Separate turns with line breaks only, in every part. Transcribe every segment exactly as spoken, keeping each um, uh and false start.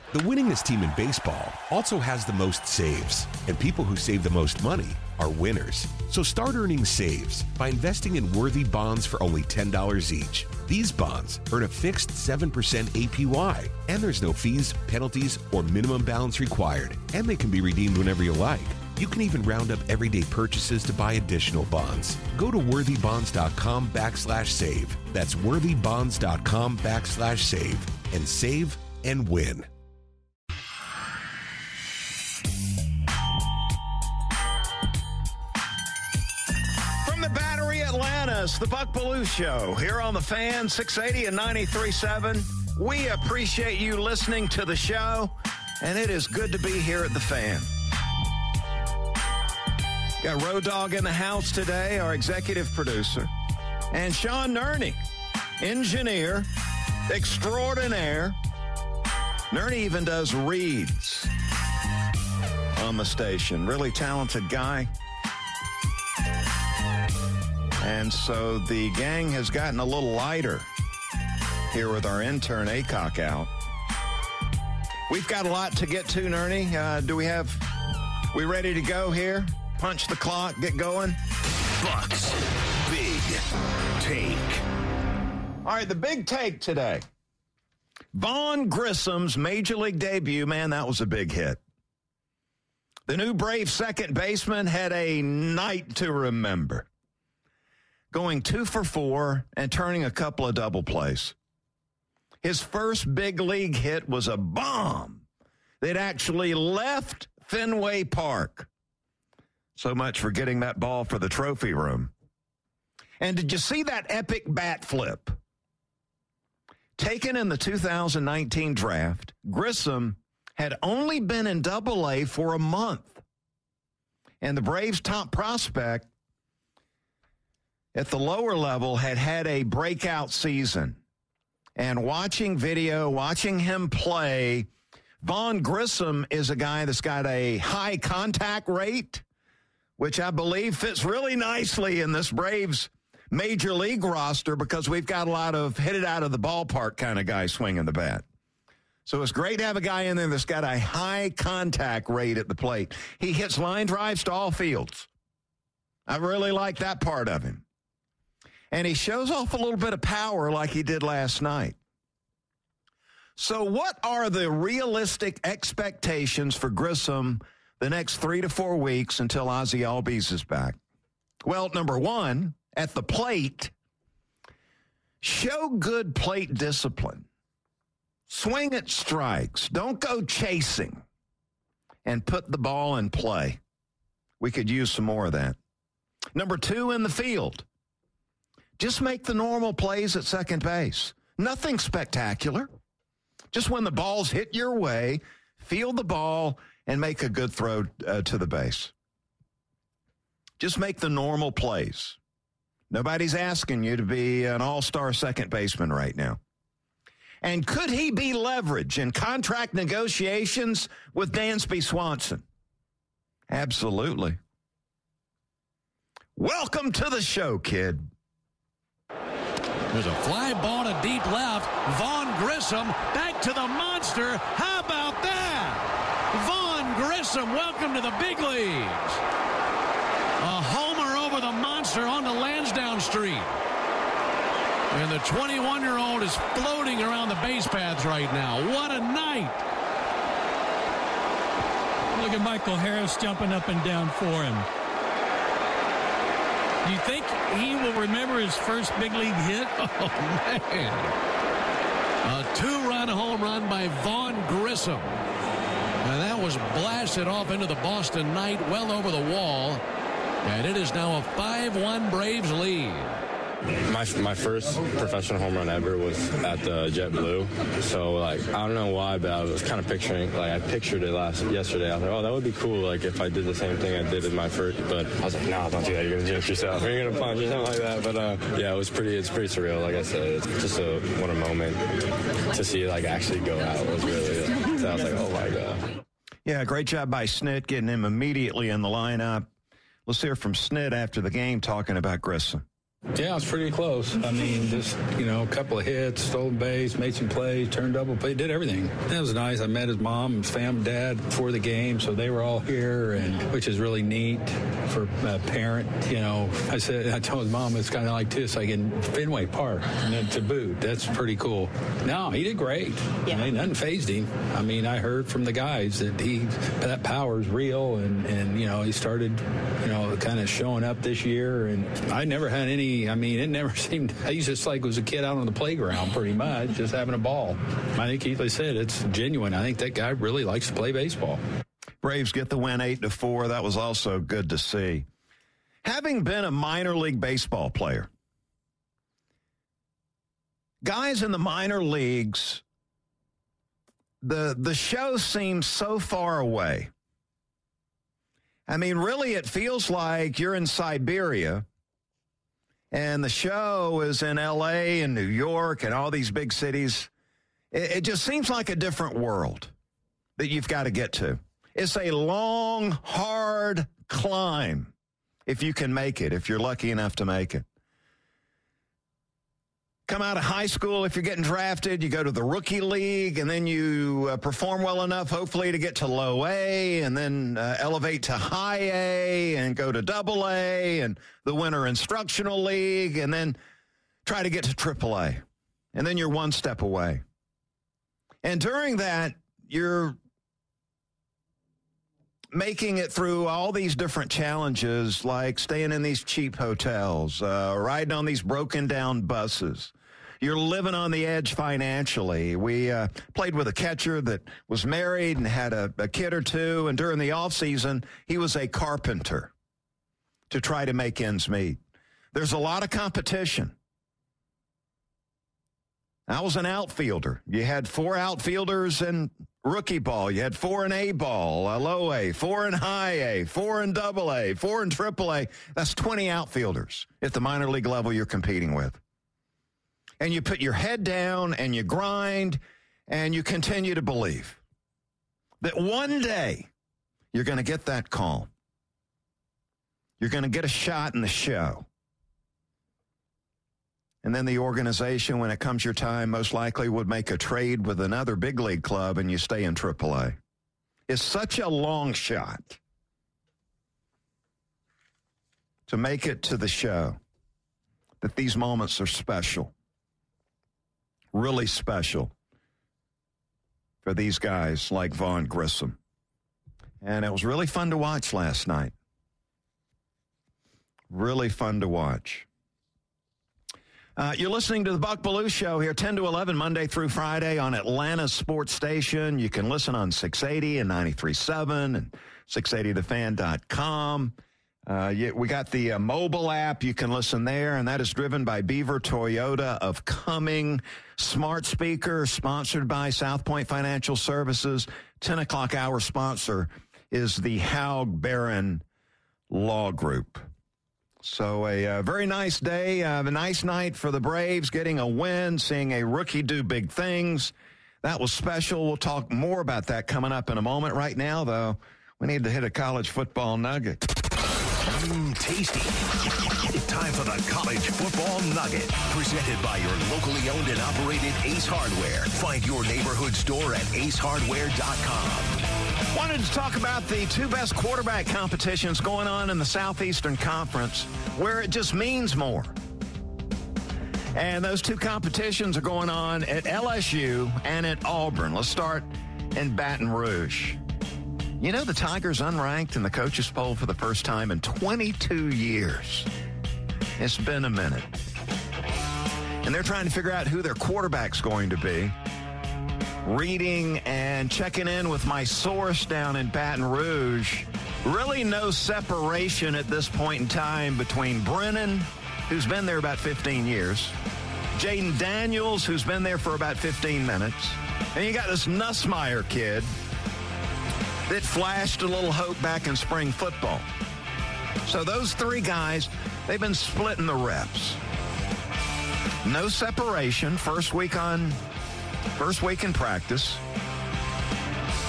The winningest team in baseball also has the most saves, and people who save the most money are winners. So start earning saves by investing in Worthy bonds for only ten dollars each. These bonds earn a fixed seven percent A P Y, and there's no fees, penalties, or minimum balance required, and they can be redeemed whenever you like. You can even round up everyday purchases to buy additional bonds. Go to worthybonds.com backslash save. That's worthybonds.com backslash save and save and win.
From the Battery Atlanta, it's the Buck Belue Show here on the Fan, six eighty and ninety-three point seven. We appreciate you listening to the show, and it is good to be here at the Fan. Got Road Dogg in the house today, our executive producer, and Sean Nerney, engineer extraordinaire. Nerney even does reads on the station. Really talented guy. And so the gang has gotten a little lighter here with our intern Acock out. We've got a lot to get to, Nerney. Uh, do we have, we ready to go here? Punch the clock, get going?
Bucks Big Take.
All right, the big take today. Vaughn Grissom's Major League debut, man, that was a big hit. The new Brave second baseman had a night to remember, going two for four and turning a couple of double plays. His first big league hit was a bomb that actually left Fenway Park. So much for getting that ball for the trophy room. And did you see that epic bat flip? Taken in the two thousand nineteen draft, Grissom had only been in Double A for a month. And the Braves' top prospect at the lower level had had a breakout season. And watching video, watching him play, Vaughn Grissom is a guy that's got a high contact rate, which I believe fits really nicely in this Braves major league roster because we've got a lot of hit it out of the ballpark kind of guys swinging the bat. So it's great to have a guy in there that's got a high contact rate at the plate. He hits line drives to all fields. I really like that part of him. And he shows off a little bit of power like he did last night. So what are the realistic expectations for Grissom the next three to four weeks until Ozzie Albies is back? Well, number one, at the plate, show good plate discipline. Swing at strikes. Don't go chasing. And put the ball in play. We could use some more of that. Number two, in the field. Just make the normal plays at second base. Nothing spectacular. Just when the balls hit your way, field the ball and make a good throw uh, to the base. Just make the normal plays. Nobody's asking you to be an all-star second baseman right now. And could he be leveraged in contract negotiations with Dansby Swanson? Absolutely. Welcome to the show, kid.
There's a fly ball to deep left. Vaughn Grissom back to the monster. How about that? Vaughn Grissom, welcome to the big leagues. A homer over the monster onto Lansdowne Street. And the twenty-one-year-old is floating around the base paths right now. What a night.
Look at Michael Harris jumping up and down for him. Do you think he will remember his first big league hit?
Oh, man. A two-run home run by Vaughn Grissom. And that was blasted off into the Boston Knight, well over the wall. And it is now a five one Braves lead.
My my first professional home run ever was at the JetBlue. So, like, I don't know why, but I was kind of picturing, like, I pictured it last yesterday. I was like, oh, that would be cool, like, if I did the same thing I did in my first. But I was like, no, don't do that. You're going to jinx yourself. You're going to punch or something like that. But, uh, yeah, it was pretty, it's pretty surreal. Like I said, it's just a, what a moment to see it, like, actually go out was really, so I was like, oh, my God.
Yeah, great job by Snit getting him immediately in the lineup. Let's hear from Snit after the game talking about Grissom.
Yeah, it's pretty close. I mean, just, you know, a couple of hits, stolen base, made some plays, turned double play, did everything. That was nice. I met his mom and fam, dad before the game, so they were all here, and which is really neat for a parent. You know, I said, I told his mom it's kind of like this, like in Fenway Park, and then to boot. That's pretty cool. No, he did great. Yeah. I mean, nothing fazed him. I mean, I heard from the guys that he that power is real, and, and you know, he started, you know, kind of showing up this year, and I never had any. I mean, it never seemed, I used to just like was a kid out on the playground pretty much, just having a ball. I think Keith said it's genuine. I think that guy really likes to play baseball.
Braves get the win eight to four. That was also good to see. Having been a minor league baseball player, guys in the minor leagues, the the show seems so far away. I mean, really, it feels like you're in Siberia, and the show is in L A and New York and all these big cities. It, it just seems like a different world that you've got to get to. It's a long, hard climb if you can make it, if you're lucky enough to make it. Come out of high school, if you're getting drafted, you go to the rookie league, and then you uh, perform well enough, hopefully, to get to low A, and then uh, elevate to high A, and go to double A, and the winter instructional league, and then try to get to triple A. And then you're one step away. And during that, you're making it through all these different challenges, like staying in these cheap hotels, uh, riding on these broken down buses. You're living on the edge financially. We uh, played with a catcher that was married and had a, a kid or two, and during the off season, he was a carpenter to try to make ends meet. There's a lot of competition. I was an outfielder. You had four outfielders in rookie ball. You had four in A ball, a low A, four in high A, four in double A, four in triple A. That's twenty outfielders at the minor league level you're competing with. And you put your head down and you grind and you continue to believe that one day you're going to get that call. You're going to get a shot in the show. And then the organization, when it comes your time, most likely would make a trade with another big league club and you stay in triple A. It's such a long shot to make it to the show that these moments are special, really special for these guys like Vaughn Grissom. And it was really fun to watch last night. Really fun to watch. Uh, you're listening to the Buck Belue Show here, ten to eleven, Monday through Friday on Atlanta's Sports Station. You can listen on six eighty and ninety-three point seven and six eighty the fan dot com. Uh, you, we got the uh, mobile app. You can listen there, and that is driven by Beaver Toyota of Cumming. Smart speaker, sponsored by South Point Financial Services. ten o'clock hour sponsor is the Haug Barron Law Group. So a uh, very nice day, uh, a nice night for the Braves, getting a win, seeing a rookie do big things. That was special. We'll talk more about that coming up in a moment. Right now, though, we need to hit a college football nugget.
Mmm, tasty. Time for the College Football Nugget, presented by your locally owned and operated Ace Hardware. Find your neighborhood store at ace hardware dot com.
Wanted to talk about the two best quarterback competitions going on in the Southeastern Conference, where it just means more. And those two competitions are going on at L S U and at Auburn. Let's start in Baton Rouge. You know, the Tigers unranked in the coaches poll for the first time in twenty-two years. It's been a minute. And they're trying to figure out who their quarterback's going to be. Reading and checking in with my source down in Baton Rouge. Really no separation at this point in time between Brennan, who's been there about fifteen years, Jaden Daniels, who's been there for about fifteen minutes, and you got this Nussmeier kid that flashed a little hope back in spring football. So those three guys, they've been splitting the reps. No separation, first week on, first week in practice.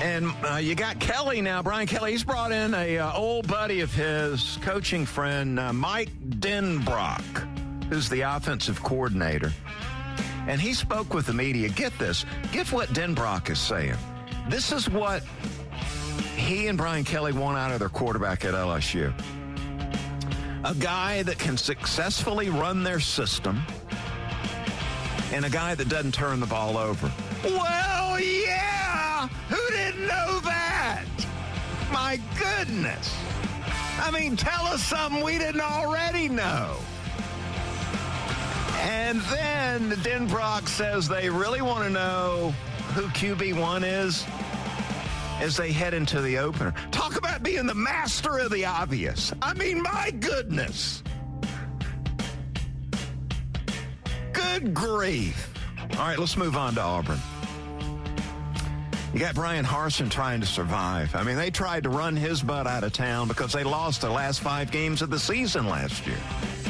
And uh, you got Kelly now, Brian Kelly. He's brought in a uh, old buddy of his, coaching friend, uh, Mike Denbrock, who's the offensive coordinator. And he spoke with the media. Get this. Get what Denbrock is saying. This is what he and Brian Kelly want out of their quarterback at L S U. A guy that can successfully run their system and a guy that doesn't turn the ball over. Well, yeah! Who didn't know that? My goodness. I mean, tell us something we didn't already know. And then Denbrock says they really want to know who Q B one is as they head into the opener. Talk about being the master of the obvious. I mean, my goodness. Good grief. All right, let's move on to Auburn. You got Brian Harsin trying to survive. I mean, they tried to run his butt out of town because they lost the last five games of the season last year.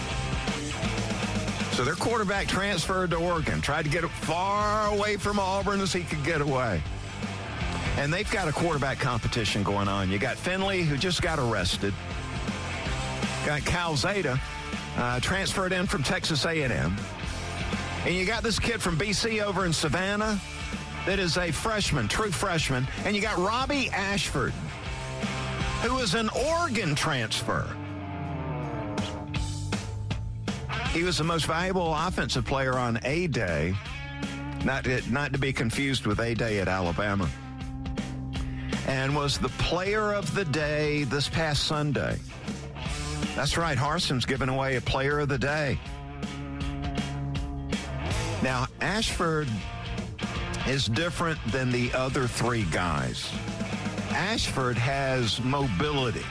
So their quarterback transferred to Oregon, tried to get far away from Auburn as he could get away. And they've got a quarterback competition going on. You got Finley, who just got arrested. Got Calzada, uh, transferred in from Texas A and M. And you got this kid from B C over in Savannah that is a freshman, true freshman. And you got Robbie Ashford, who is an Oregon transfer. He was the most valuable offensive player on A-Day, not to, not to be confused with A-Day at Alabama, and was the player of the day this past Sunday. That's right, Harsin's giving away a player of the day. Now, Ashford is different than the other three guys. Ashford has mobility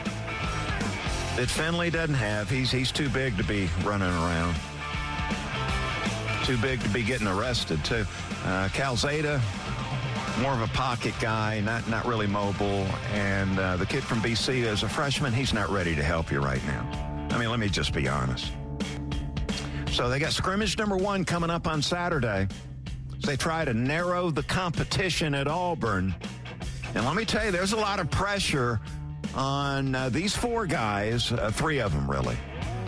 that Finley doesn't have. He's he's too big to be running around. Too big to be getting arrested, too. Uh, Calzada, more of a pocket guy, not, not really mobile. And uh, the kid from B C, as a freshman, he's not ready to help you right now. I mean, let me just be honest. So they got scrimmage number one coming up on Saturday. So they try to narrow the competition at Auburn. And let me tell you, there's a lot of pressure on uh, these four guys, uh, three of them really,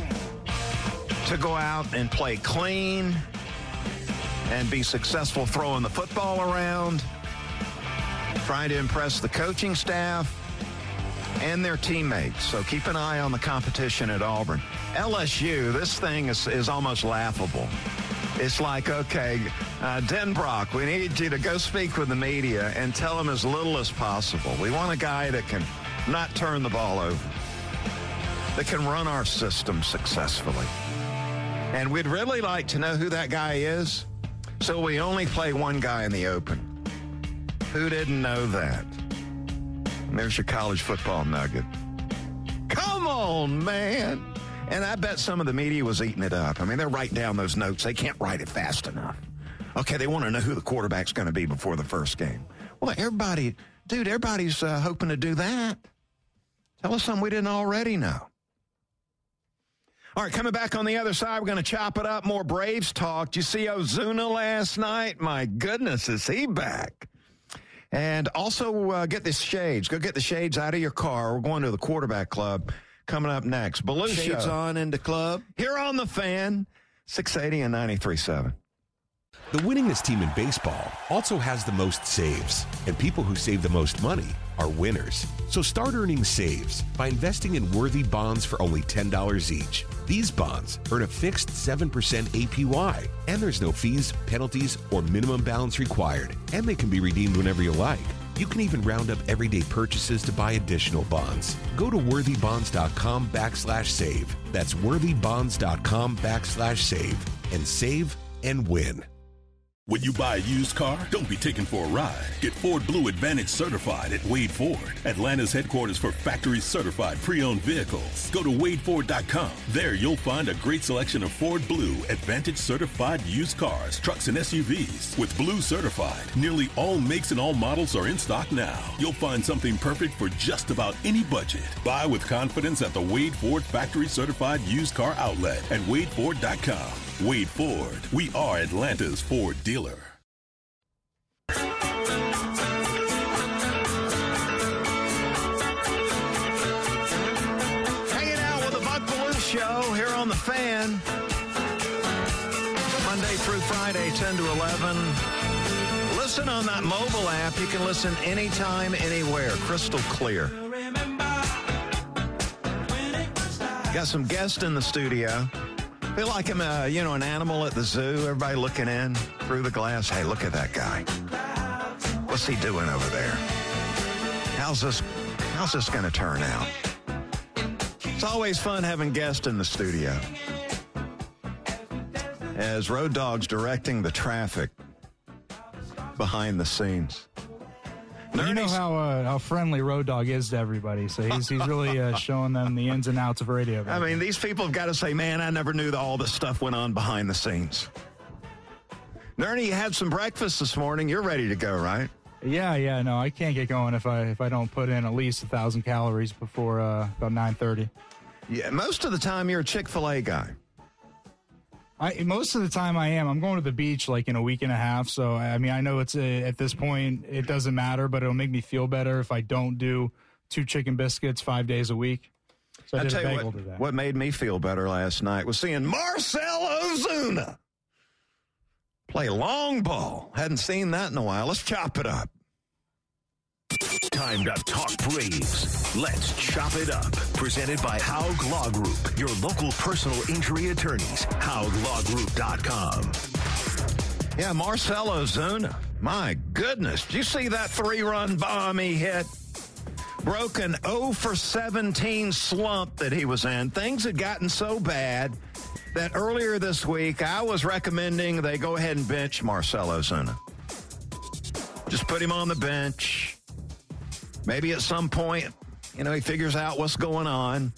to go out and play clean and be successful throwing the football around, trying to impress the coaching staff and their teammates. So keep an eye on the competition at Auburn. L S U, this thing is, is almost laughable. It's like, okay, uh, Denbrock, we need you to go speak with the media and tell them as little as possible. We want a guy that can not turn the ball over, that can run our system successfully. And we'd really like to know who that guy is, so we only play one guy in the open. Who didn't know that? And there's your college football nugget. Come on, man. And I bet some of the media was eating it up. I mean, they're writing down those notes. They can't write it fast enough. Okay, they want to know who the quarterback's going to be before the first game. Well, everybody, dude, everybody's uh, hoping to do that. Tell us something we didn't already know. All right, coming back on the other side, we're going to chop it up. More Braves talk. Did you see Ozuna last night? My goodness, is he back? And also uh, get the shades. Go get the shades out of your car. We're going to the quarterback club coming up next. Belushi
Shades on into club.
Here on the Fan, six eighty and ninety-three point seven.
The winningest team in baseball also has the most saves, and people who save the most money are winners. So start earning saves by investing in worthy bonds for only ten dollars each. These bonds earn a fixed seven percent A P Y, and there's no fees, penalties, or minimum balance required, and they can be redeemed whenever you like. You can even round up everyday purchases to buy additional bonds. Go to worthybonds.com backslash save. That's worthybonds.com backslash save and save and win.
When you buy a used car, don't be taken for a ride. Get Ford Blue Advantage certified at Wade Ford, Atlanta's headquarters for factory certified pre-owned vehicles. Go to wade ford dot com. There you'll find a great selection of Ford Blue Advantage certified used cars, trucks, and S U Vs. With Blue certified, nearly all makes and all models are in stock now. You'll find something perfect for just about any budget. Buy with confidence at the Wade Ford factory certified used car outlet at wade ford dot com. Wade Ford, we are Atlanta's Ford dealer.
Fan. Monday through Friday, ten to eleven. Listen on that mobile app. You can listen anytime, anywhere. Crystal clear. Got some guests in the studio. Feel like I'm a, you know, an animal at the zoo. Everybody looking in through the glass. Hey, look at that guy. What's he doing over there? How's this, how's this going to turn out? It's always fun having guests in the studio. As Road Dogg's directing the traffic behind the scenes.
Well, you know how uh, how friendly Road Dogg is to everybody, so he's he's really uh, showing them the ins and outs of radio.
I mean, these people have got to say, man, I never knew that all this stuff went on behind the scenes. Nernie, you had some breakfast this morning. You're ready to go, right?
Yeah, yeah, no, I can't get going if I if I don't put in at least a thousand calories before uh, about nine thirty.
Yeah, most of the time you're a Chick-fil-A guy.
I most of the time I am. I'm going to the beach like in a week and a half, so I mean I know it's a, at this point it doesn't matter, but it'll make me feel better if I don't do two chicken biscuits five days a week. So I
I'll
did
tell
a
you
bagel
what,
to that.
what made me feel better last night was seeing Marcell Ozuna play long ball. Hadn't seen that in a while. Let's chop it up.
Time to talk Braves. Let's chop it up. Presented by Haug Law Group, your local personal injury attorneys. Haug Law Group dot com.
Yeah, Marcell Ozuna. My goodness. Did you see that three-run bomb he hit? Broken oh for seventeen slump that he was in. Things had gotten so bad that earlier this week I was recommending they go ahead and bench Marcell Ozuna. Just put him on the bench. Maybe at some point, you know, he figures out what's going on.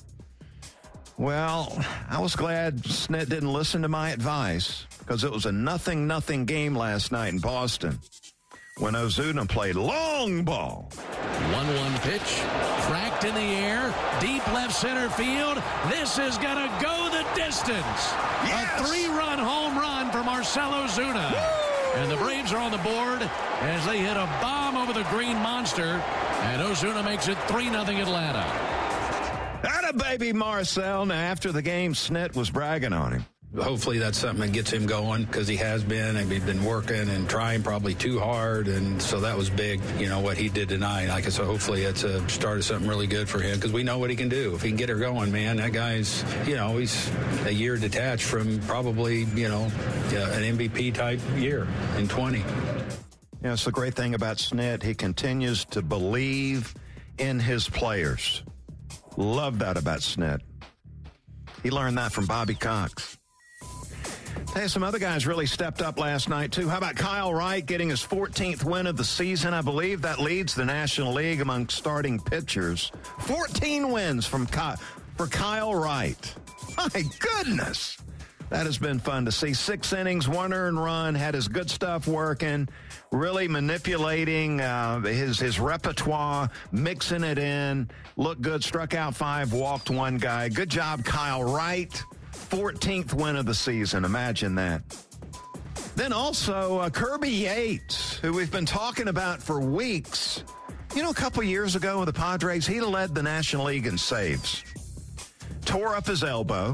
Well, I was glad Snit didn't listen to my advice because it was a nothing, nothing game last night in Boston when Ozuna played long ball.
one one pitch, cracked in the air, deep left center field. This is going to go the distance.
Yes!
A three-run home run for Marcell Ozuna. Woo! And the Braves are on the board as they hit a bomb over the Green Monster. And Ozuna makes it three nothing Atlanta.
Atta baby Marcell. Now, after the game, Snit was bragging on him.
Hopefully that's something that gets him going because he has been and he's been working and trying probably too hard, and so that was big, you know, what he did tonight. Like I said, hopefully it's a start of something really good for him because we know what he can do. If he can get her going, man, that guy's, you know, he's a year detached from probably, you know, an M V P type year in twenty.
Yeah, it's the great thing about Snit. He continues to believe in his players. Love that about Snit. He learned that from Bobby Cox. Hey, some other guys really stepped up last night, too. How about Kyle Wright getting his fourteenth win of the season? I believe that leads the National League among starting pitchers. fourteen wins from Ky- for Kyle Wright. My goodness. That has been fun to see. Six innings, one earned run, had his good stuff working, really manipulating uh, his, his repertoire, mixing it in, looked good, struck out five, walked one guy. Good job, Kyle Wright. fourteenth win of the season. Imagine that. Then also uh, Kirby Yates, who we've been talking about for weeks. You know, a couple years ago with the Padres, he led the National League in saves. Tore up his elbow.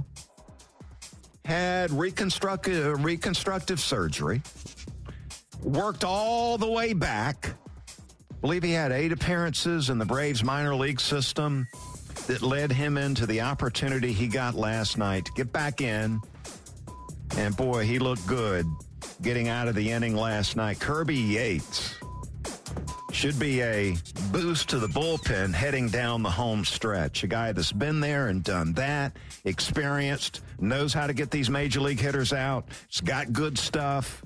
Had reconstructive, reconstructive surgery. Worked all the way back. I believe he had eight appearances in the Braves minor league system that led him into the opportunity he got last night to get back in. And boy, he looked good getting out of the inning last night. Kirby Yates should be a boost to the bullpen heading down the home stretch. A guy that's been there and done that, experienced, knows how to get these major league hitters out. It's got good stuff.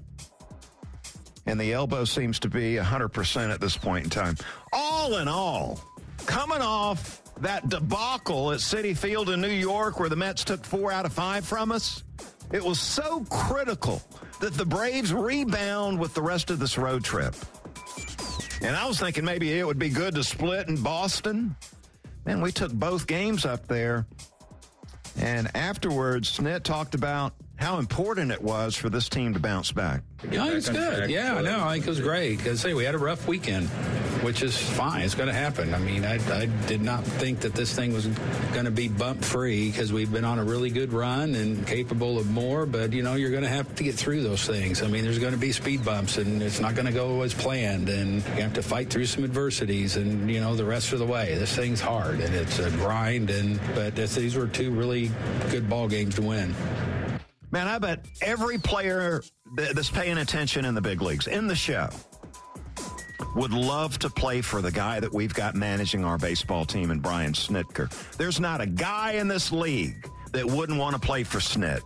And the elbow seems to be one hundred percent at this point in time. All in all, coming off that debacle at Citi Field in New York where the Mets took four out of five from us, it was so critical that the Braves rebound with the rest of this road trip. And I was thinking maybe it would be good to split in Boston. Man, we took both games up there. And afterwards, Snit talked about how important it was for this team to bounce back.
Yeah, it's good. Yeah, I know. I think it was great because, hey, we had a rough weekend. which is fine. It's going to happen. I mean, I, I did not think that this thing was going to be bump-free because we've been on a really good run and capable of more, but, you know, you're going to have to get through those things. I mean, there's going to be speed bumps, and it's not going to go as planned, and you have to fight through some adversities, and, you know, the rest of the way. This thing's hard, and it's a grind, and but this, these were two really good ball games to win.
Man, I bet every player that's paying attention in the big leagues, in the show, would love to play for the guy that we've got managing our baseball team, and Brian Snitker. There's not a guy in this league that wouldn't want to play for Snit.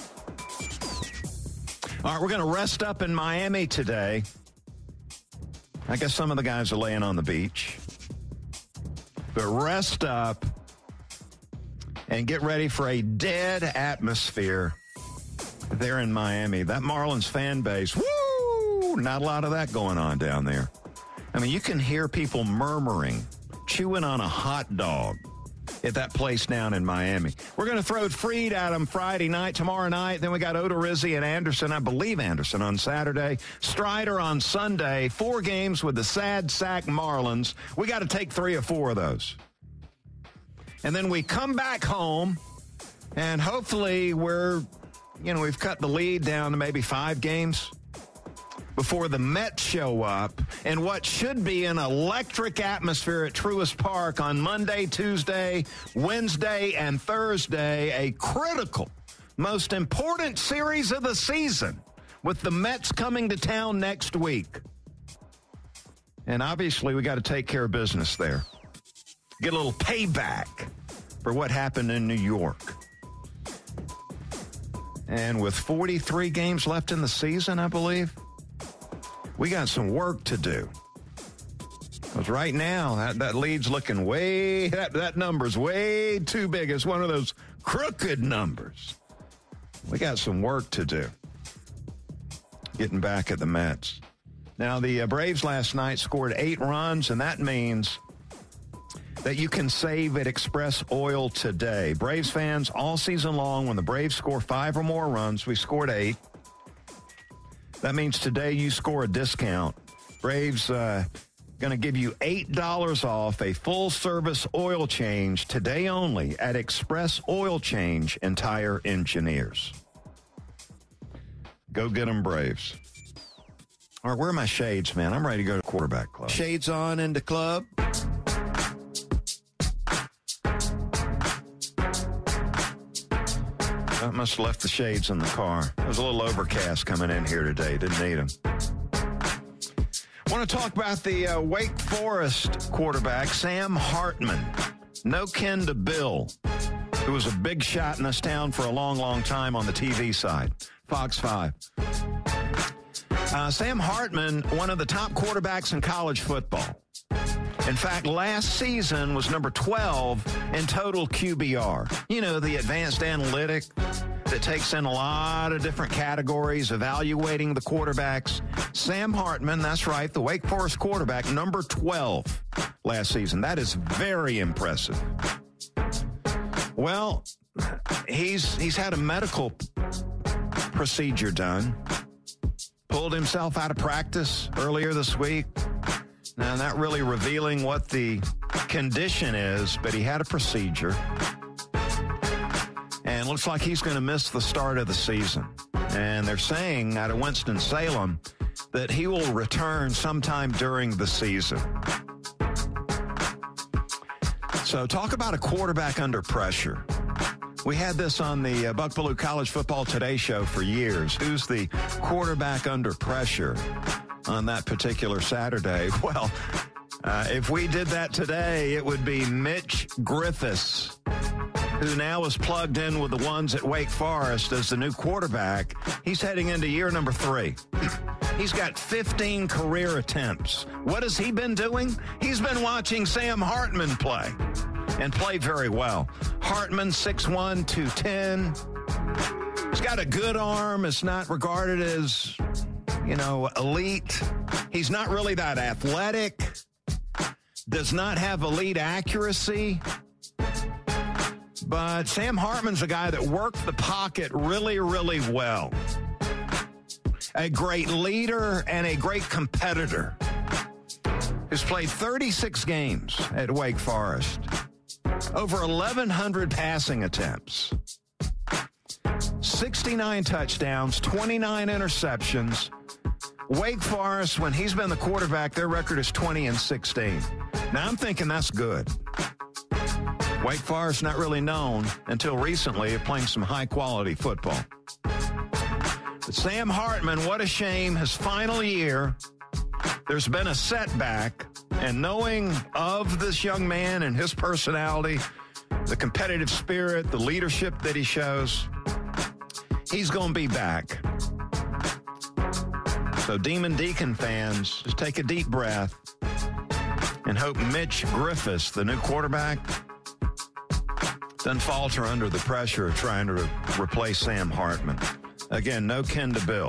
All right, we're going to rest up in Miami today. I guess some of the guys are laying on the beach. But rest up and get ready for a dead atmosphere there in Miami. That Marlins fan base, woo, not a lot of that going on down there. I mean, you can hear people murmuring, chewing on a hot dog at that place down in Miami. We're going to throw Freed at them Friday night, tomorrow night. Then we got Odorizzi and Anderson, I believe Anderson on Saturday. Strider on Sunday. Four games with the sad sack Marlins. We got to take three or four of those. And then we come back home, and hopefully we're, you know, we've cut the lead down to maybe five games before the Mets show up in what should be an electric atmosphere at Truist Park on Monday, Tuesday, Wednesday, and Thursday. A critical, most important series of the season with the Mets coming to town next week. And obviously we got to take care of business there. Get a little payback for what happened in New York. And with forty-three games left in the season, I believe, we got some work to do. Because right now, that, that lead's looking way, that, that number's way too big. It's one of those crooked numbers. We got some work to do getting back at the Mets. Now, the uh, Braves last night scored eight runs, and that means that you can save at Express Oil today. Braves fans, all season long, when the Braves score five or more runs, we scored eight. That means today you score a discount. Braves uh, going to give you eight dollars off a full-service oil change today only at Express Oil Change and Tire Engineers. Go get them, Braves. All right, where are my shades, man? I'm ready to go to quarterback club. Shades on into club. I must have left the shades in the car. It was a little overcast coming in here today. Didn't need them. I want to talk about the uh, Wake Forest quarterback, Sam Hartman. No kin to Bill, who was a big shot in this town for a long, long time on the T V side. Fox five. Uh, Sam Hartman, one of the top quarterbacks in college football. In fact, last season was number twelve in total Q B R. You know, the advanced analytic that takes in a lot of different categories, evaluating the quarterbacks. Sam Hartman, that's right, the Wake Forest quarterback, number twelve last season. That is very impressive. Well, he's he's had a medical procedure done. Pulled himself out of practice earlier this week. Now, not really revealing what the condition is, but he had a procedure. And looks like he's going to miss the start of the season. And they're saying out of Winston-Salem that he will return sometime during the season. So talk about a quarterback under pressure. We had this on the uh, Buck Belue College Football Today show for years. Who's the quarterback under pressure on that particular Saturday? Well, uh, if we did that today, it would be Mitch Griffiths, who now is plugged in with the ones at Wake Forest as the new quarterback. He's heading into year number three. He's got fifteen career attempts. What has he been doing? He's been watching Sam Hartman play and play very well. Hartman, six one, two ten. He's got a good arm. It's not regarded as, you know, elite. He's not really that athletic. Does not have elite accuracy. But Sam Hartman's a guy that worked the pocket really, really well. A great leader and a great competitor who's played thirty-six games at Wake Forest, over eleven hundred passing attempts, sixty-nine touchdowns, twenty-nine interceptions. Wake Forest, when he's been the quarterback, their record is twenty and sixteen. Now, I'm thinking that's good. Wake Forest not really known until recently of playing some high-quality football. But Sam Hartman, what a shame, his final year, there's been a setback, and knowing of this young man and his personality, the competitive spirit, the leadership that he shows, he's going to be back. So Demon Deacon fans, just take a deep breath and hope Mitch Griffiths, the new quarterback, doesn't falter under the pressure of trying to re- replace Sam Hartman. Again, no kin to Bill.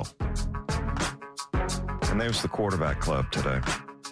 And there's the quarterback club today.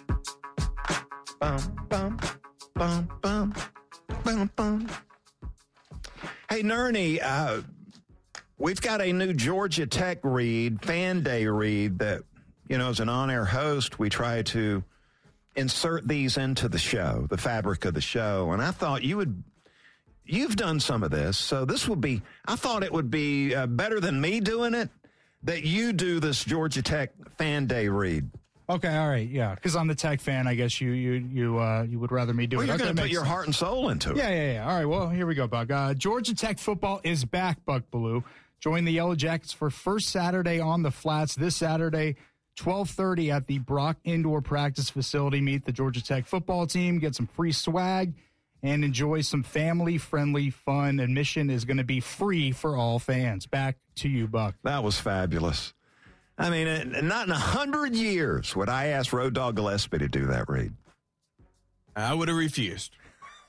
Bum, bum, bum, bum, bum, bum. Hey, Nerney, uh, we've got a new Georgia Tech read, Fan Day read, that, you know, as an on-air host, we try to insert these into the show, the fabric of the show. And I thought you would... You've done some of this, so this would be, I thought it would be uh, better than me doing it, that you do this Georgia Tech Fan Day read.
Okay, all right, yeah, because I'm the Tech fan, I guess you you you uh, you would rather me do
well,
it.
You're
okay,
going to put your
sense.
heart and soul into it.
Yeah, yeah, yeah. All right, well, here we go, Buck. Uh, Georgia Tech football is back, Buck Bellew. Join the Yellow Jackets for first Saturday on the Flats this Saturday, twelve thirty at the Brock Indoor Practice Facility. Meet the Georgia Tech football team, get some free swag, and enjoy some family-friendly fun. Admission is going to be free for all fans. Back to you, Buck.
That was fabulous. I mean, not in a hundred years would I ask Road Dogg Gillespie to do that read.
I would have refused.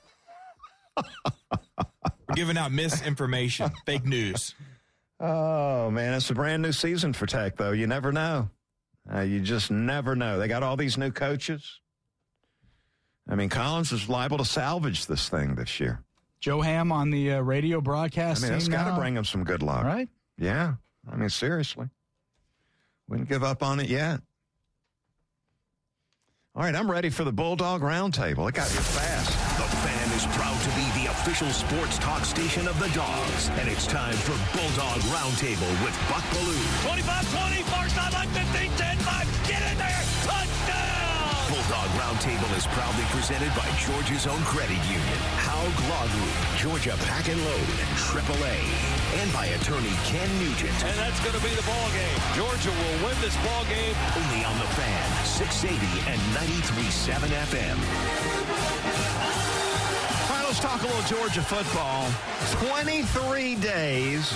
We're giving out misinformation, fake news.
Oh, man, it's a brand new season for Tech, though. You never know. Uh, you just never know. They got all these new coaches. I mean, Collins is liable to salvage this thing this year.
Joe Ham on the uh, radio broadcast.
I mean, that's got to
now.
bring him some good luck.
Right?
Yeah. I mean, seriously. Wouldn't give up on it yet. All right, I'm ready for the Bulldog Roundtable. It got here fast.
The Fan is proud to be the official sports talk station of the Dogs. And it's time for Bulldog Roundtable with Buck Bellew.
twenty-five twenty, far sideline, fifteen ten, five, get in there, touchdown!
Bulldog Roundtable is proudly presented by Georgia's own credit union, Haug Law Group, Georgia Pack and Load, triple A, and by attorney Ken Nugent.
And that's going to be the ball game. Georgia will win this ball game.
Only on the Fan, six eighty and ninety-three point seven F M.
All right, let's talk a little Georgia football. twenty-three days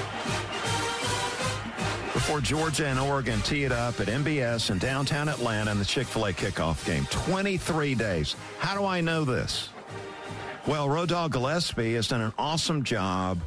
before Georgia and Oregon tee it up at M B S in downtown Atlanta in the Chick-fil-A kickoff game. twenty-three days. How do I know this? Well, Road Dogg Gillespie has done an awesome job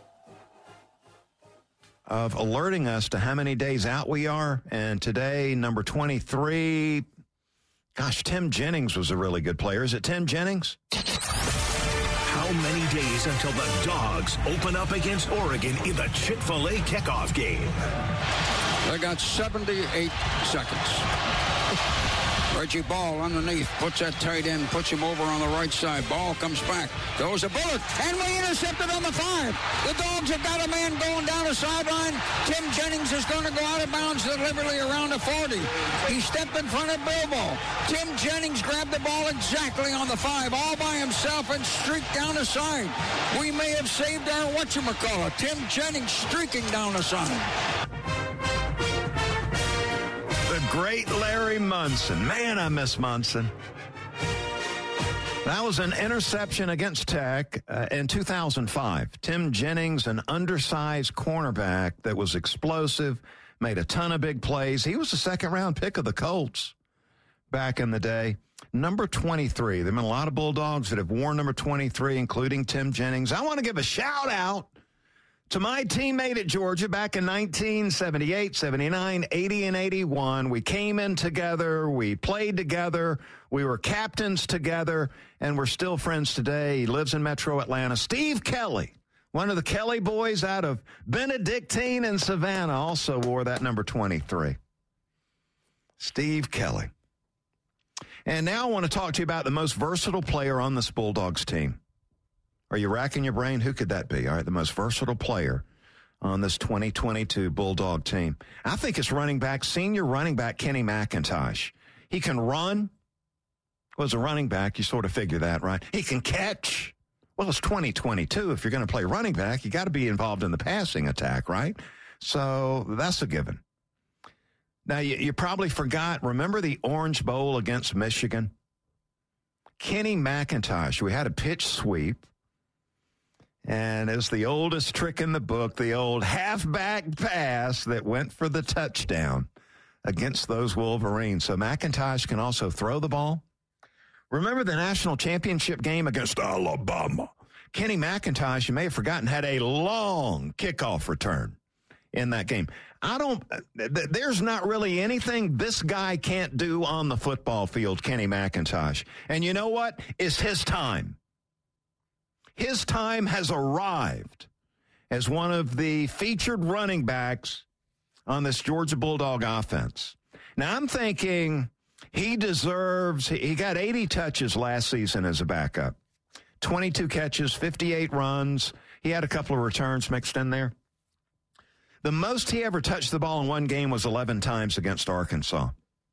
of alerting us to how many days out we are. And today, number twenty-three, gosh, Tim Jennings was a really good player. Is it Tim Jennings?
How many days until the Dogs open up against Oregon in the Chick-fil-A kickoff game?
They got seventy-eight seconds. Reggie Ball underneath, puts that tight end, puts him over on the right side. Ball comes back, throws a bullet, and we intercepted on the five. The Dogs have got a man going down the sideline. Tim Jennings is going to go out of bounds deliberately around the forty. He stepped in front of Bilbo. Tim Jennings grabbed the ball exactly on the five, all by himself, and streaked down the side. We may have saved our whatchamacallit. Tim Jennings streaking down the side.
The great Larry Munson. Man, I miss Munson. That was an interception against Tech uh, in two thousand five. Tim Jennings, an undersized cornerback that was explosive, made a ton of big plays. He was a second-round pick of the Colts back in the day. Number twenty-three. There have been a lot of Bulldogs that have worn number twenty-three, including Tim Jennings. I want to give a shout-out to my teammate at Georgia back in nineteen seventy-eight, seventy-nine, eighty, and eighty-one. We came in together. We played together. We were captains together, and we're still friends today. He lives in Metro Atlanta. Steve Kelly, one of the Kelly boys out of Benedictine and Savannah, also wore that number twenty-three. Steve Kelly. And now I want to talk to you about the most versatile player on this Bulldogs team. Are you racking your brain? Who could that be? All right, the most versatile player on this twenty twenty-two Bulldog team. I think it's running back, senior running back Kenny McIntosh. He can run. Well, as a running back, you sort of figure that, right? He can catch. Well, it's twenty twenty-two. If you're going to play running back, you got to be involved in the passing attack, right? So that's a given. Now, you, you probably forgot, remember the Orange Bowl against Michigan? Kenny McIntosh, we had a pitch sweep. And it's the oldest trick in the book, the old halfback pass that went for the touchdown against those Wolverines. So McIntosh can also throw the ball. Remember the national championship game against Alabama? Kenny McIntosh, you may have forgotten, had a long kickoff return in that game. I don't, th- there's not really anything this guy can't do on the football field, Kenny McIntosh. And you know what? It's his time. His time has arrived as one of the featured running backs on this Georgia Bulldog offense. Now, I'm thinking he deserves, he got eighty touches last season as a backup, twenty-two catches, fifty-eight runs. He had a couple of returns mixed in there. The most he ever touched the ball in one game was eleven times against Arkansas.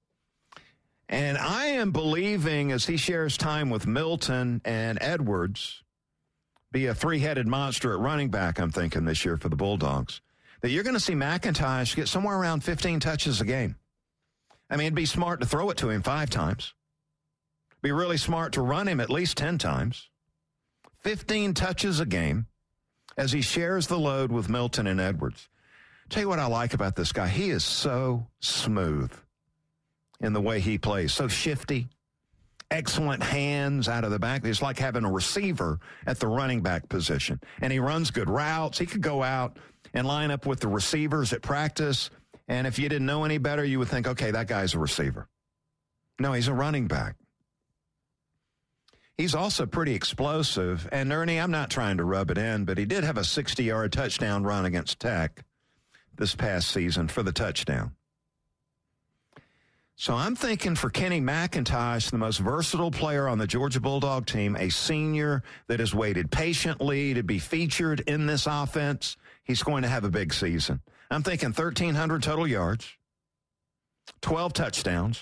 And I am believing as he shares time with Milton and Edwards, be a three-headed monster at running back, I'm thinking, this year for the Bulldogs, that you're going to see McIntosh get somewhere around fifteen touches a game. I mean, it'd be smart to throw it to him five times. Be really smart to run him at least ten times. fifteen touches a game as he shares the load with Milton and Edwards. Tell you what I like about this guy. He is so smooth in the way he plays, so shifty. Excellent hands out of the back. It's like having a receiver at the running back position. And he runs good routes. He could go out and line up with the receivers at practice. And if you didn't know any better, you would think, okay, that guy's a receiver. No, he's a running back. He's also pretty explosive. And Ernie, I'm not trying to rub it in, but he did have a sixty-yard touchdown run against Tech this past season for the touchdown. So I'm thinking for Kenny McIntosh, the most versatile player on the Georgia Bulldog team, a senior that has waited patiently to be featured in this offense, he's going to have a big season. I'm thinking thirteen hundred total yards, twelve touchdowns,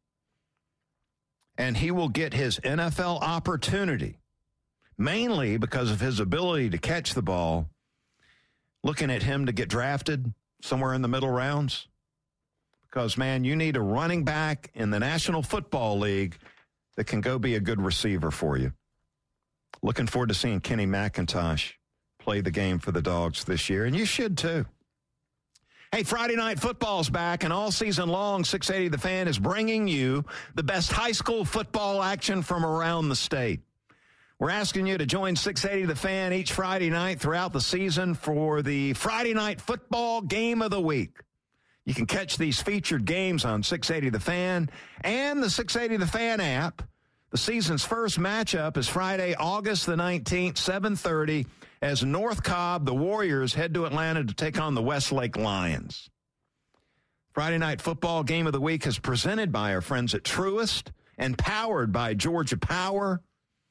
and he will get his N F L opportunity, mainly because of his ability to catch the ball, looking at him to get drafted somewhere in the middle rounds. Because, man, you need a running back in the National Football League that can go be a good receiver for you. Looking forward to seeing Kenny McIntosh play the game for the Dogs this year, and you should too. Hey, Friday Night Football's back, and all season long, six eighty The Fan is bringing you the best high school football action from around the state. We're asking you to join six eighty The Fan each Friday night throughout the season for the Friday Night Football Game of the Week. You can catch these featured games on six eighty The Fan and the six eighty The Fan app. The season's first matchup is Friday, August the nineteenth, seven thirty, as North Cobb, the Warriors, head to Atlanta to take on the Westlake Lions. Friday Night Football Game of the Week is presented by our friends at Truist and powered by Georgia Power,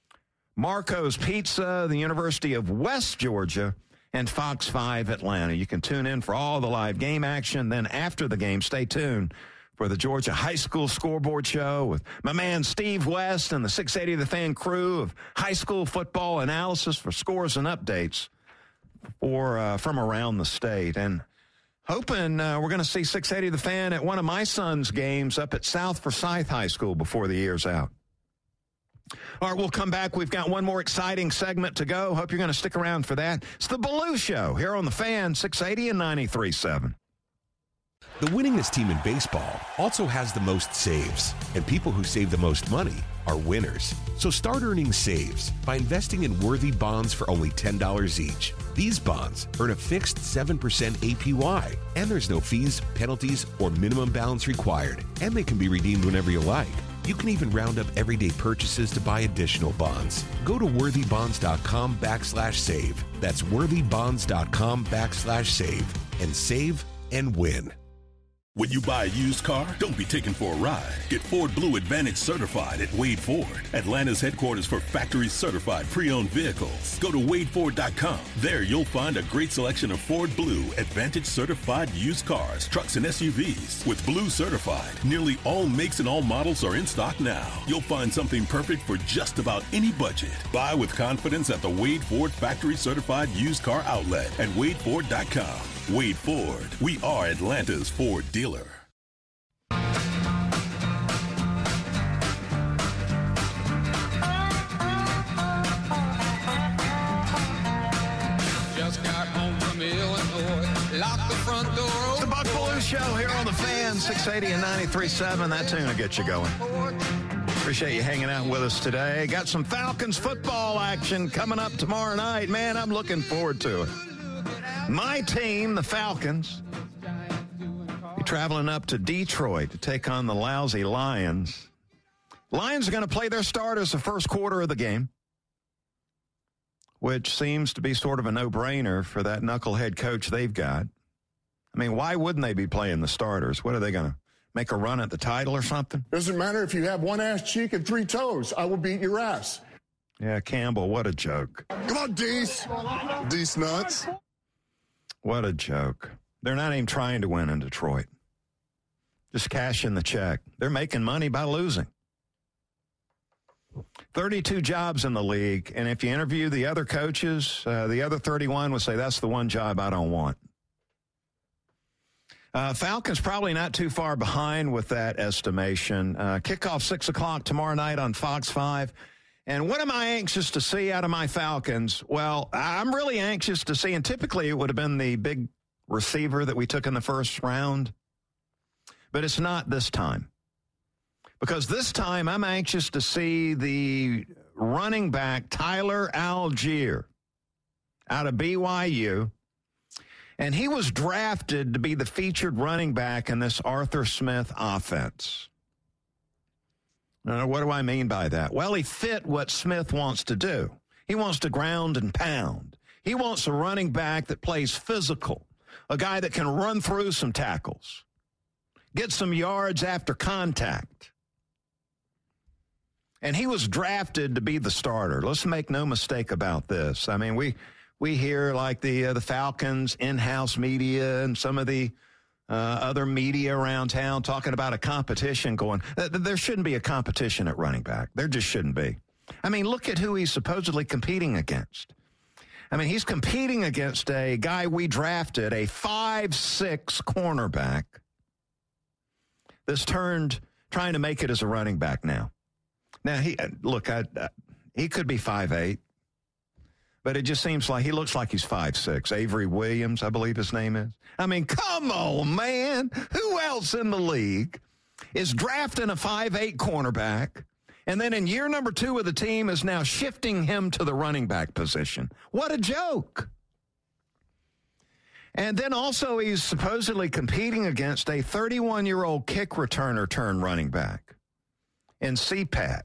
Marco's Pizza, the University of West Georgia, and Fox five Atlanta. You can tune in for all the live game action. Then after the game, stay tuned for the Georgia High School Scoreboard Show with my man Steve West and the six eighty The Fan crew of high school football analysis for scores and updates for, uh, from around the state. And hoping uh, we're going to see six eighty The Fan at one of my son's games up at South Forsyth High School before the year's out. All right, we'll come back. We've got one more exciting segment to go. Hope you're going to stick around for that. It's the Bellew Show here on the Fan, six eighty and ninety-three point seven.
The winningest team in baseball also has the most saves, and people who save the most money are winners. So start earning saves by investing in worthy bonds for only ten dollars each. These bonds earn a fixed seven percent A P Y, and there's no fees, penalties, or minimum balance required, and they can be redeemed whenever you like. You can even round up everyday purchases to buy additional bonds. Go to worthybonds.com backslash save. That's worthybonds.com backslash save and save and win.
When you buy a used car, don't be taken for a ride. Get Ford Blue Advantage certified at Wade Ford, Atlanta's headquarters for factory certified pre-owned vehicles. Go to wade ford dot com. There you'll find a great selection of Ford Blue Advantage certified used cars, trucks, and S U Vs. With Blue certified, nearly all makes and all models are in stock now. You'll find something perfect for just about any budget. Buy with confidence at the Wade Ford factory certified used car outlet at wade ford dot com. Wade Ford. We are Atlanta's Ford dealer.
Just got home from Illinois, locked the front door.
It's the Buck Belue Show here on the Fan, six eighty and ninety-three point seven. That tune will get you going. Appreciate you hanging out with us today. Got some Falcons football action coming up tomorrow night. Man, I'm looking forward to it. My team, the Falcons, be traveling up to Detroit to take on the lousy Lions. Lions are going to play their starters the first quarter of the game, which seems to be sort of a no-brainer for that knucklehead coach they've got. I mean, why wouldn't they be playing the starters? What are they going to make a run at the title or something?
Doesn't matter if you have one ass cheek and three toes. I will beat your ass.
Yeah, Campbell, what a joke.
Come on, Deese. Deese nuts.
What a joke. They're not even trying to win in Detroit. Just cashing the check. They're making money by losing. thirty-two jobs in the league, and if you interview the other coaches, uh, the other thirty-one would say, that's the one job I don't want. Uh, Falcons probably not too far behind with that estimation. Uh, kickoff six o'clock tomorrow night on Fox five. And what am I anxious to see out of my Falcons? Well, I'm really anxious to see, and typically it would have been the big receiver that we took in the first round, but it's not this time. Because this time I'm anxious to see the running back Tyler Algier out of B Y U, and he was drafted to be the featured running back in this Arthur Smith offense. Now, what do I mean by that? Well, he fit what Smith wants to do. He wants to ground and pound. He wants a running back that plays physical, a guy that can run through some tackles, get some yards after contact. And he was drafted to be the starter. Let's make no mistake about this. I mean, we we hear like the uh, the Falcons in-house media and some of the Uh, other media around town talking about a competition going. Uh, there shouldn't be a competition at running back. There just shouldn't be. I mean, look at who he's supposedly competing against. I mean, he's competing against a guy we drafted, a five six cornerback that's turned, trying to make it as a running back now. Now, he look, I, uh, he could be five eight, but it just seems like he looks like he's five six. Avery Williams, I believe his name is. I mean, come on, man. Who else in the league is drafting a five eight cornerback, and then in year number two of the team is now shifting him to the running back position? What a joke. And then also he's supposedly competing against a thirty-one-year-old kick returner turned running back in C PAT.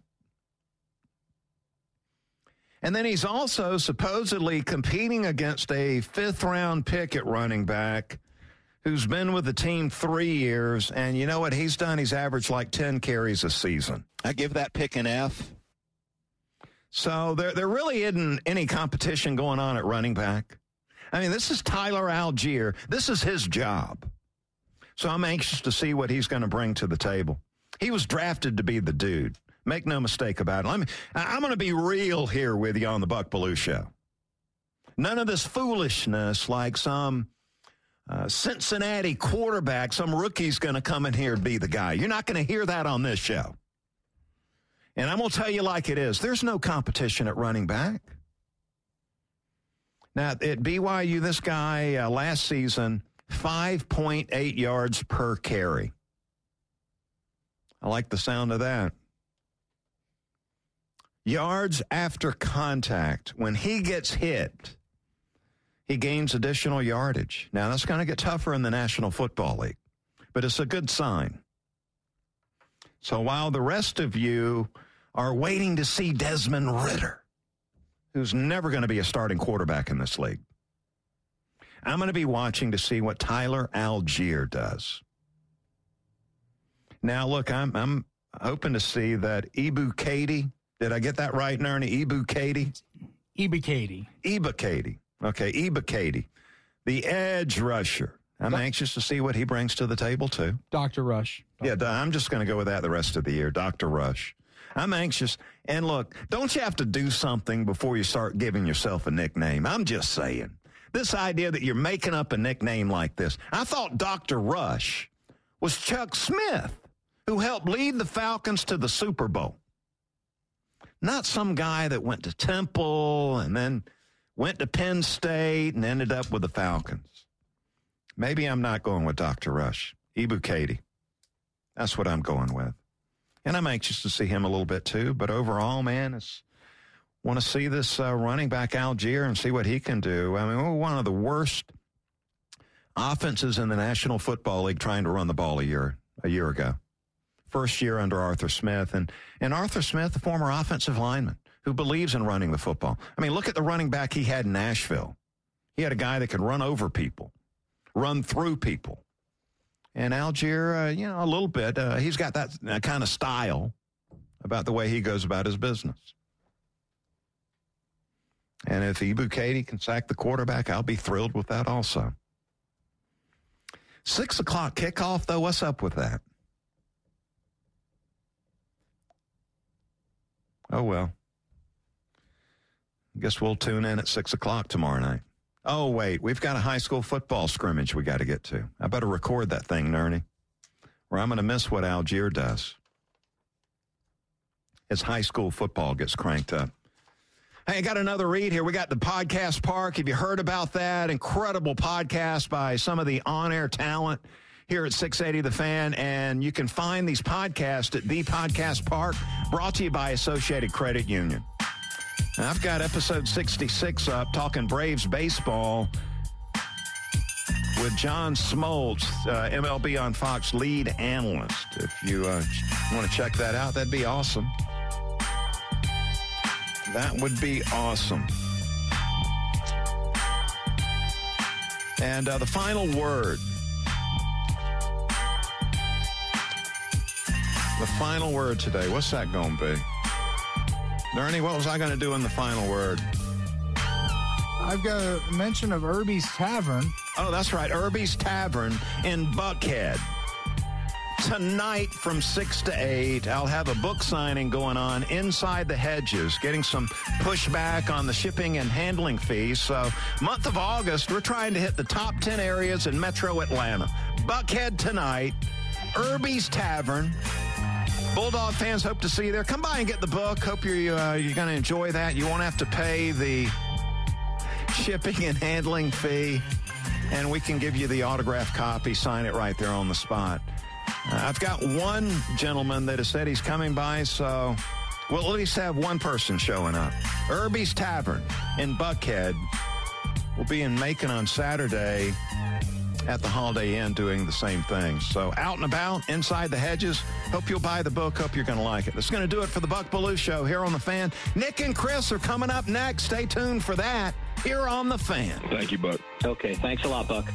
And then he's also supposedly competing against a fifth-round pick at running back who's been with the team three years. And you know what he's done? He's averaged like ten carries a season. I give that pick an F. So there, there really isn't any competition going on at running back. I mean, this is Tyler Algier. This is his job. So I'm anxious to see what he's going to bring to the table. He was drafted to be the dude. Make no mistake about it. Let me, I'm going to be real here with you on the Buck Belue Show. None of this foolishness like some uh, Cincinnati quarterback, some rookie's going to come in here and be the guy. You're not going to hear that on this show. And I'm going to tell you like it is. There's no competition at running back. Now, at B Y U, this guy uh, last season, five point eight yards per carry. I like the sound of that. Yards after contact. When he gets hit, he gains additional yardage. Now, that's going to get tougher in the National Football League, but it's a good sign. So while the rest of you are waiting to see Desmond Ridder, who's never going to be a starting quarterback in this league, I'm going to be watching to see what Tyler Algier does. Now, look, I'm I'm hoping to see that Ebukati. Did I get that right, Ernie? Ebukati?
Ebukati.
Ebukati. Okay, Ebukati. The edge rusher. I'm Do- anxious to see what he brings to the table, too.
Doctor Rush.
Doctor Yeah, I'm just going to go with that the rest of the year. Doctor Rush. I'm anxious. And look, don't you have to do something before you start giving yourself a nickname? I'm just saying. This idea that you're making up a nickname like this. I thought Doctor Rush was Chuck Smith, who helped lead the Falcons to the Super Bowl. Not some guy that went to Temple and then went to Penn State and ended up with the Falcons. Maybe I'm not going with Doctor Rush. Ebukati. That's what I'm going with. And I'm anxious to see him a little bit too. But overall, man, I want to see this uh, running back Algier and see what he can do. I mean, we're one of the worst offenses in the National Football League trying to run the ball a year a year ago. First year under Arthur Smith. And, and Arthur Smith, the former offensive lineman who believes in running the football. I mean, look at the running back he had in Nashville. He had a guy that could run over people, run through people. And Algier, uh, you know, a little bit, uh, he's got that uh, kind of style about the way he goes about his business. And if Ebukati can sack the quarterback, I'll be thrilled with that also. Six o'clock kickoff, though, what's up with that? Oh, well. I guess we'll tune in at six o'clock tomorrow night. Oh, wait, we've got a high school football scrimmage we got to get to. I better record that thing, Nerny, or I'm going to miss what Algier does as high school football gets cranked up. Hey, I got another read here. We got the Podcast Park. Have you heard about that? Incredible podcast by some of the on-air talent here at six eighty The Fan, and you can find these podcasts at The Podcast Park, brought to you by Associated Credit Union. Now, I've got episode sixty-six up, talking Braves baseball with John Smoltz, uh, M L B on Fox lead analyst. If you uh, want to check that out, that'd be awesome. That would be awesome. And uh, the final word. The final word today. What's that going to be? Ernie, what was I going to do in the final word?
I've got a mention of Irby's Tavern.
Oh, that's right. Irby's Tavern in Buckhead. Tonight from six to eight, I'll have a book signing going on, Inside the Hedges, getting some pushback on the shipping and handling fees. So month of August, we're trying to hit the top ten areas in metro Atlanta. Buckhead tonight, Irby's Tavern. Bulldog fans, hope to see you there. Come by and get the book. Hope you're, uh, you're going to enjoy that. You won't have to pay the shipping and handling fee, and we can give you the autographed copy, sign it right there on the spot. Uh, I've got one gentleman that has said he's coming by, so we'll at least have one person showing up. Irby's Tavern in Buckhead will be in Macon on Saturday at the Holiday Inn doing the same thing. So out and about, Inside the Hedges. Hope you'll buy the book. Hope you're going to like it. That's going to do it for the Buck Belue Show here on The Fan. Nick and Chris are coming up next. Stay tuned for that here on The Fan.
Thank you, Buck.
Okay, thanks a lot, Buck.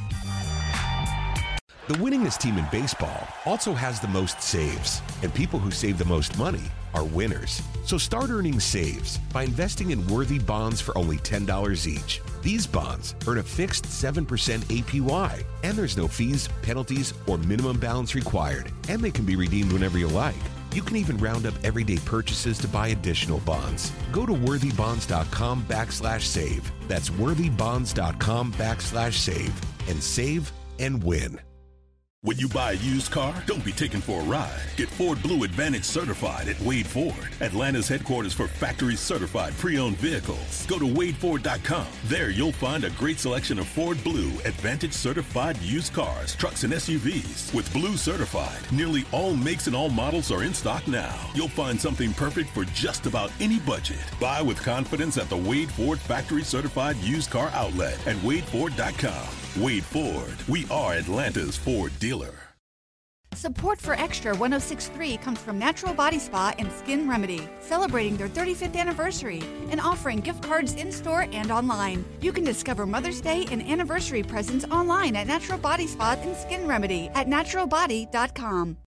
The winningest team in baseball also has the most saves, and people who save the most money are winners. So start earning saves by investing in worthy bonds for only ten dollars each. These bonds earn a fixed seven percent A P Y, and there's no fees, penalties, or minimum balance required, and they can be redeemed whenever you like. You can even round up everyday purchases to buy additional bonds. Go to worthybonds.com backslash save. That's worthybonds.com backslash save, and save and win.
When you buy a used car, don't be taken for a ride. Get Ford Blue Advantage certified at Wade Ford, Atlanta's headquarters for factory-certified pre-owned vehicles. Go to wade ford dot com. There you'll find a great selection of Ford Blue Advantage certified used cars, trucks, and S U Vs. With Blue certified, nearly all makes and all models are in stock now. You'll find something perfect for just about any budget. Buy with confidence at the Wade Ford factory-certified used car outlet at wade ford dot com. Wade Ford. We are Atlanta's Ford dealer.
Support for Extra one oh six point three comes from Natural Body Spa and Skin Remedy, celebrating their thirty-fifth anniversary and offering gift cards in-store and online. You can discover Mother's Day and anniversary presents online at Natural Body Spa and Skin Remedy at natural body dot com.